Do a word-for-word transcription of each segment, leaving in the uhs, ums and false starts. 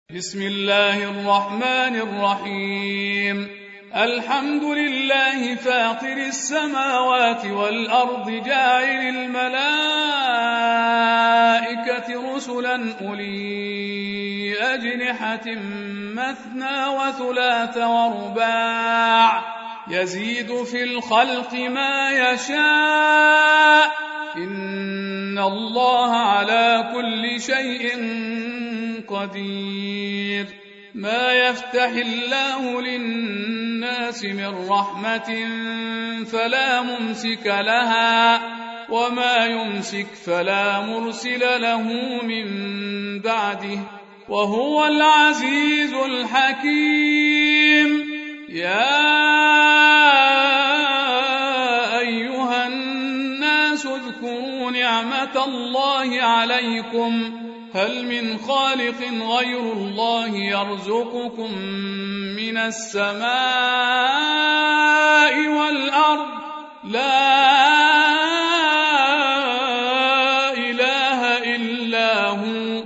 بسم الله الرحمن الرحيم الحمد لله فاطر السماوات والأرض جاعل الملائكة رسلا أولي أجنحة مثنى وثلاث ورباع يزيد في الخلق ما يشاء إن الله على كل شيء قدير. ما يفتح الله للناس من رحمة فلا ممسك لها وما يمسك فلا مرسل له من بعده وهو العزيز الحكيم. يا أيها الناس اذكروا نعمة الله عليكم هل من خالق غير الله يرزقكم من السماء والأرض لا إله إلا هو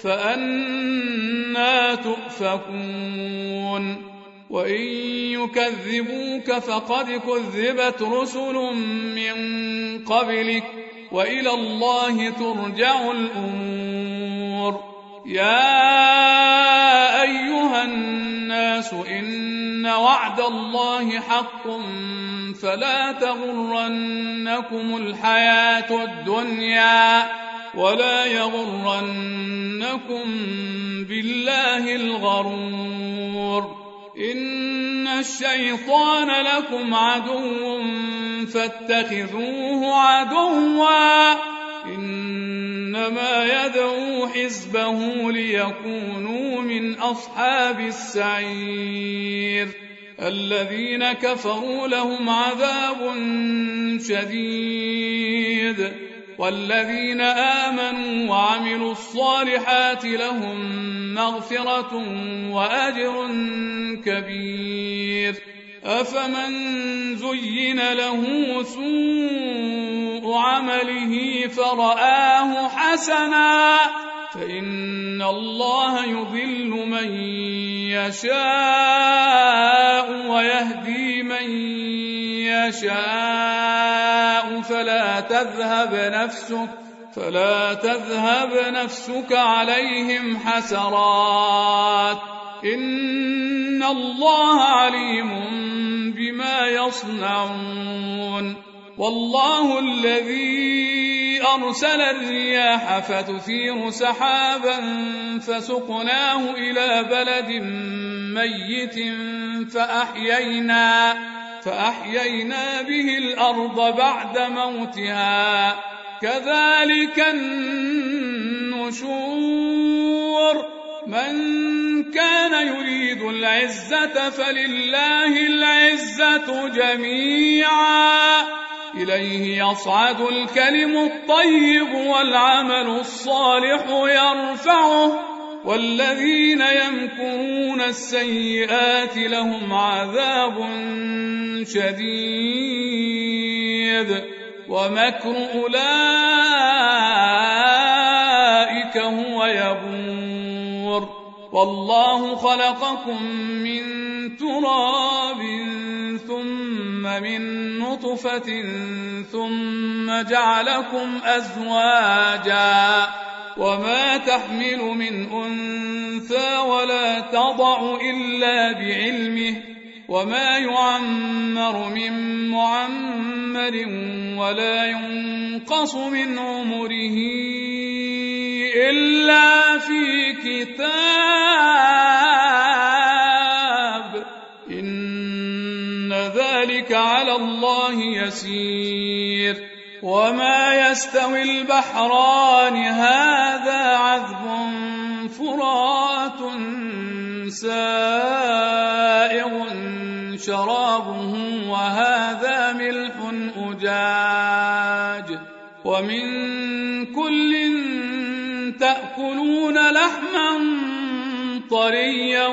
فأنى تؤفكون. وإن يكذبوك فقد كذبت رسل من قبلك وإلى الله ترجع الأمور. يا أيها الناس إن وعد الله حق فلا تغرنكم الحياة الدنيا ولا يغرنكم بالله الغرور. إن الشيطان لكم عدو فاتخذوه عدوا إنما يدعو حزبه ليكونوا من أصحاب السعير. الذين كفروا لهم عذاب شديد والذين آمنوا وعملوا الصالحات لهم مغفرة وأجر كبير. أفمن زين له سوء عمله فرآه حسنا فإن الله يضل من يشاء ويهدي من يشاء فلا تذهب نفسك فلا تذهب نفسك عليهم حسرات إن الله عليم بما يصنعون. والله الذي أرسل الرياح فتثير سحابا فسقناه إلى بلد ميت فأحيينا, فأحيينا به الأرض بعد موتها كذلك النشور. من كان يريد العزة فلله العزة جميعا إليه يصعد الكلم الطيب والعمل الصالح يرفعه والذين يمكرون السيئات لهم عذاب شديد ومكر أولئك هو يبور. والله خلقكم من تراب ثم من نطفة ثم جعلكم أزواجا وما تحمل من أنثى ولا تضع إلا بعلمه وما يعمر من معمر ولا ينقص من عمره إلا في كتاب إن ذلك على الله يسير. وما يستوي البحران هذا عذب فرات سائغ شرابه وهذا ملح أجاج ومن كل تأكلون لحما طريا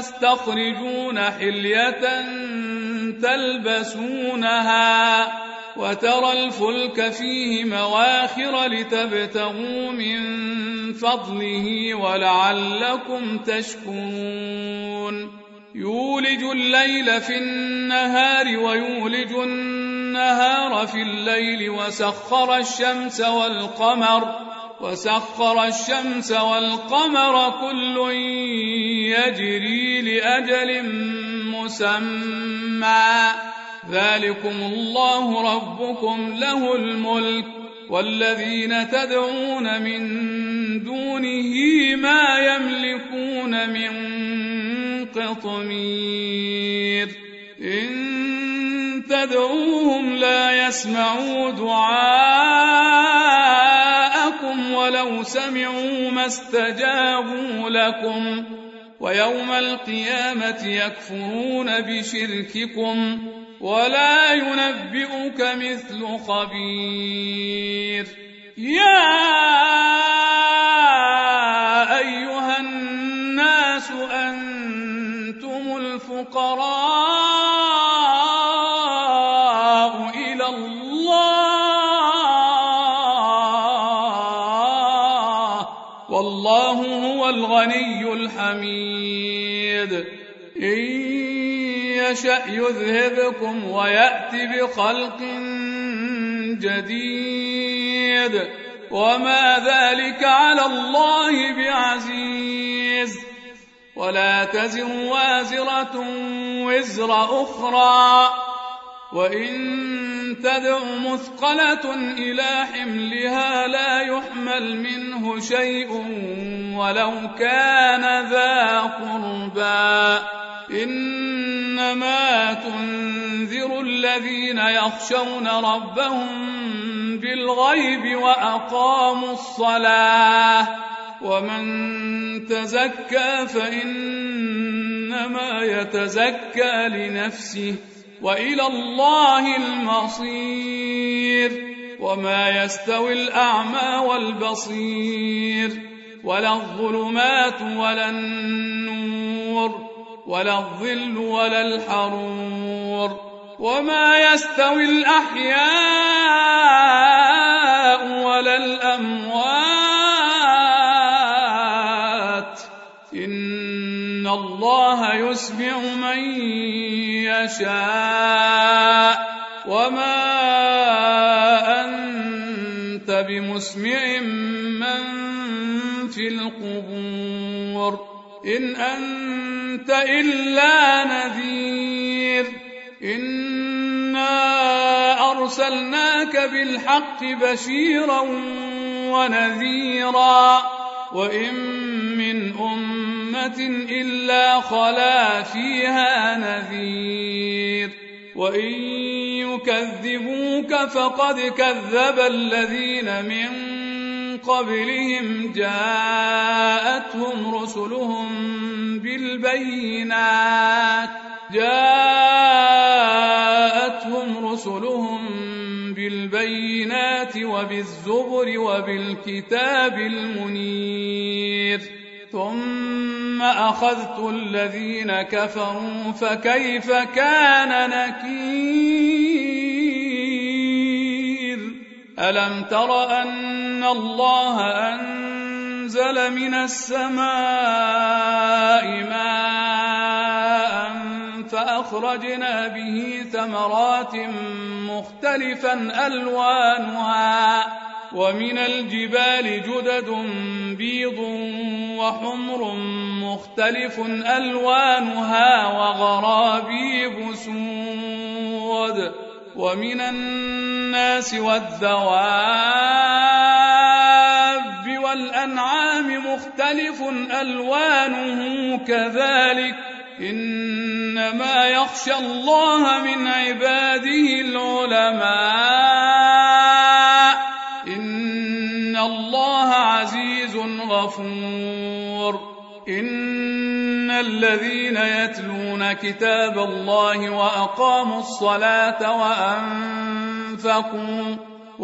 وتستخرجون حلية تلبسونها وترى الفلك فيه مواخر لتبتغوا من فضله ولعلكم تشكرون يولج الليل في النهار ويولج النهار في الليل وسخر الشمس والقمر وسخر الشمس والقمر كل يجري لأجل مسمى ذلكم الله ربكم له الملك والذين تدعون من دونه ما يملكون من قطمير إن تدعوهم لا يسمعوا دعاءكم ولو سمعوا ما استجابوا لكم ويوم القيامة يكفرون بشرككم ولا ينبئك مثل خبير يا أيها الناس أنتم الفقراء إلى الله والله هو الغني الحميد إن يشأ يذهبكم ويأتي بخلق جديد وما ذلك على الله بعزيز ولا تزر وازرة وزر أخرى وإن تدع مثقلة إلى حملها لا يحمل منه شيء ولو كان ذا قربى إنما تنذر الذين يخشون ربهم بالغيب وأقاموا الصلاة ومن تزكى فإنما يتزكى لنفسه وإلى الله المصير وما يستوي الأعمى والبصير ولا الظلمات ولا النور ولا الظل ولا الحرور وما يستوي الأحياء ولا الأموات إن الله يسمع من يشاء وما أنت بمسمع من في القبور إن أنت إلا نذير إنا أرسلناك بالحق بشيرا ونذيرا وإن من أمة إلا خلا فيها نذير وإن يكذبوك فقد كذب الذين من قبلهم جاءتهم رسلهم بالبينات جاءتهم رسلهم بالبينات وبالزبر وبالكتاب المنير ثم أخذت الذين كفروا فكيف كان نكير ألم تر أن الله أنزل من السماء ماء فأخرجنا به ثمرات مختلفا ألوانها ومن الجبال جدد بيض وحمر مختلف ألوانها وغرابيب سود ومن الناس والدواب والأنعام مختلف ألوانه كذلك إنما يخشى الله من عباده العلماء إن الله عزيز غفور إن الذين يتلون كتاب الله وأقاموا الصلاة وأنفقوا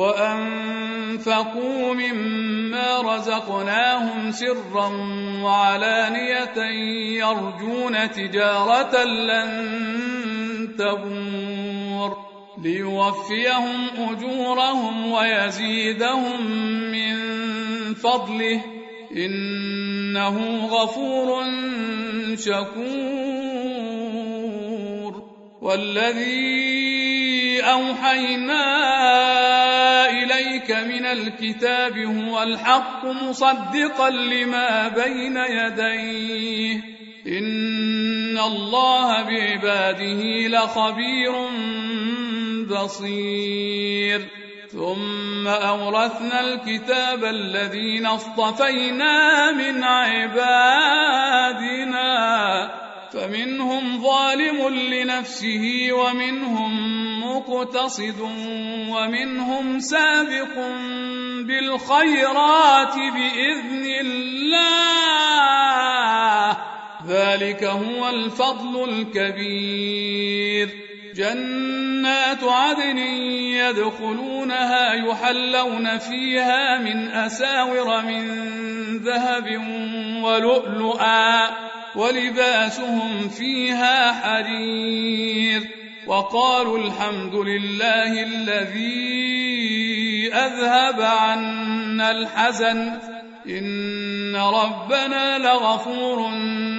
وأنفقوا مما رزقناهم سرا وعلانية يرجون تجارة لن تبور ليوفيهم أجورهم ويزيدهم من فضله إنه غفور شكور. والذي أوحينا إليك من الكتاب هو الحق مصدقا لما بين يديه إن الله بعباده لخبير بصير. ثم أورثنا الكتاب الذين اصطفينا من عبادنا فمنهم ظالم لنفسه ومنهم مقتصد ومنهم سابق بالخيرات بإذن الله ذلك هو الفضل الكبير. جنات عدن يدخلونها يحلون فيها من أساور من ذهب ولؤلؤا ولباسهم فيها حرير. وقالوا الحمد لله الذي أذهب عنا الحزن إن ربنا لغفور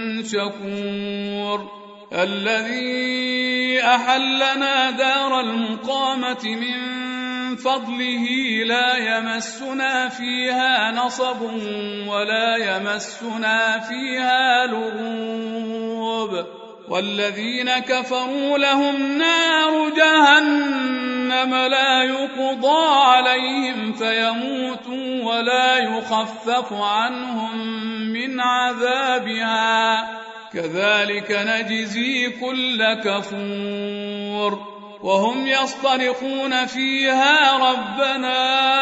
شكور. الذي أحلنا دار المقامة من فضله لا يمسنا فيها نصب ولا يمسنا فيها لغوب. والذين كفروا لهم نار جهنم لا يقضى عليهم فيموتوا ولا يخفف عنهم من عذابها كذلك نجزي كل كفور. وهم يصطرخون فيها ربنا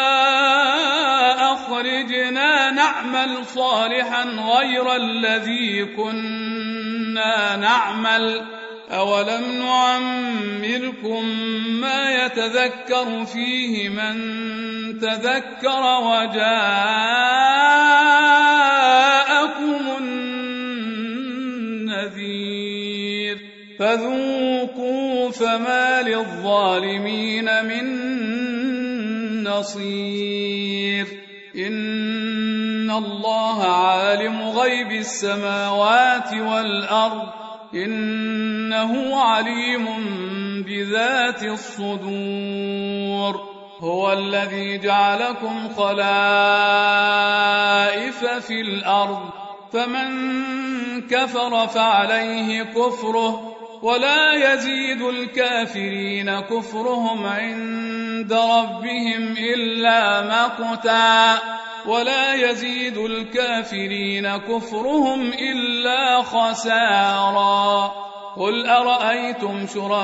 أخرجنا نعمل صالحا غير الذي كنا نعمل أولم نعمركم ما يتذكر فيه من تذكر وجاءكم النذير فذوقوا فما للظالمين من نصير. إن الله عالم غيب السماوات والأرض إنه عليم بذات الصدور. هو الذي جعلكم خلائف في الأرض فمن كفر فعليه كفره ولا يزيد الكافرين كفرهم عند ربهم إلا مقتا ولا يزيد الكافرين كفرهم إلا خسارا. قل أرأيتم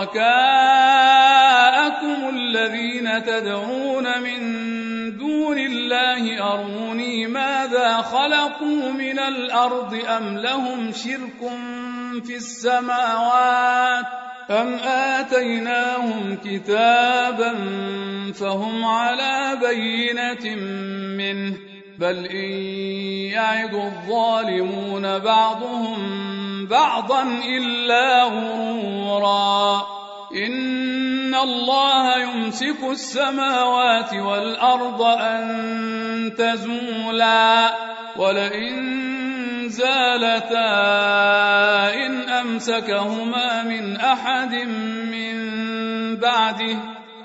شركاءكم الذين تدعون من دون الله أروني ماذا خلقوا من الأرض أم لهم شرك في السماوات أم آتيناهم كتابا فهم على بينة منه بل إن يعد الظالمون بعضهم بعضا إلا غرورا. إن الله يمسك السماوات والأرض أن تزولا ولئن زالتا إن أمسكهما من أحد من بعده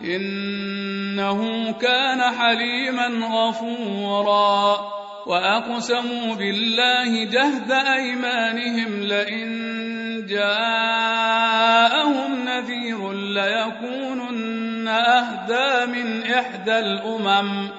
إنه كان حليما غفورا. وأقسموا بالله جهد أيمانهم لئن جاءهم نذير ليكونن أهدى من إحدى الأمم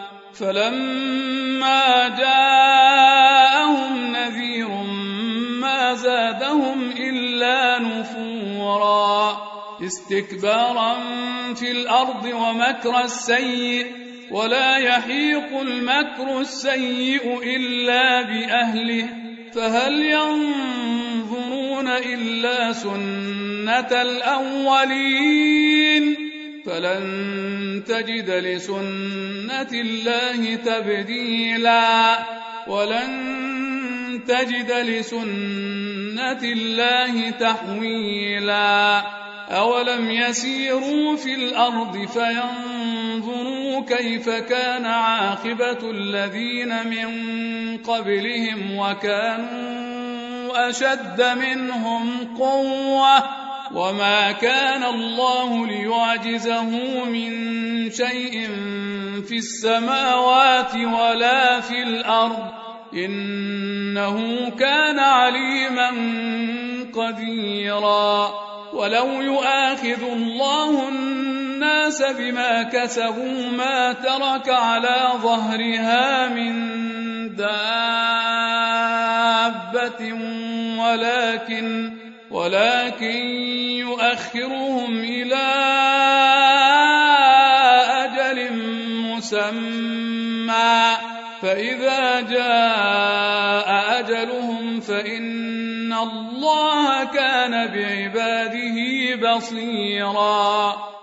فلما جاءهم نذير ما زادهم إلا نفورا استكبارا في الأرض ومكر السيء ولا يحيق المكر السيء إلا بأهله فهل ينظرون إلا سنة الأولين فلن تجد لسنة الله تبديلا ولن تجد لسنة الله تحويلا. أولم يسيروا في الأرض فينظروا كيف كان عاقبة الذين من قبلهم وكانوا أشد منهم قوة وما كان الله ليعجزه من شيء في السماوات ولا في الأرض إنه كان عليما قديرا ولو يؤاخذ الله الناس بما كسبوا ما ترك على ظهرها من دابة ولكن ولكن يؤخرهم إلى أجل مسمى فإذا جاء أجلهم فإن الله كان بعباده بصيرا